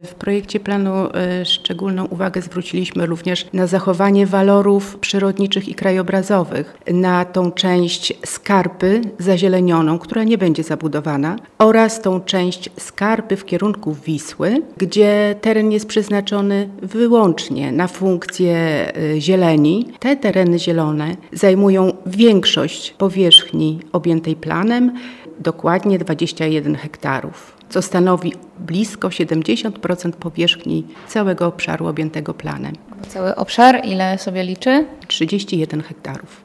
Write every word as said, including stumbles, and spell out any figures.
W projekcie planu y, szczególną uwagę zwróciliśmy również na zachowanie walorów przyrodniczych i krajobrazowych, na tą część skarpy zazielenioną, która nie będzie zabudowana, oraz tą część skarpy w kierunku Wisły, gdzie teren jest przeznaczony wyłącznie na funkcję y, zieleni. Te tereny zielone zajmują większość powierzchni objętej planem, dokładnie dwadzieścia jeden hektarów, co stanowi blisko siedemdziesiąt procent powierzchni całego obszaru objętego planem. Cały obszar ile sobie liczy? trzydzieści jeden hektarów.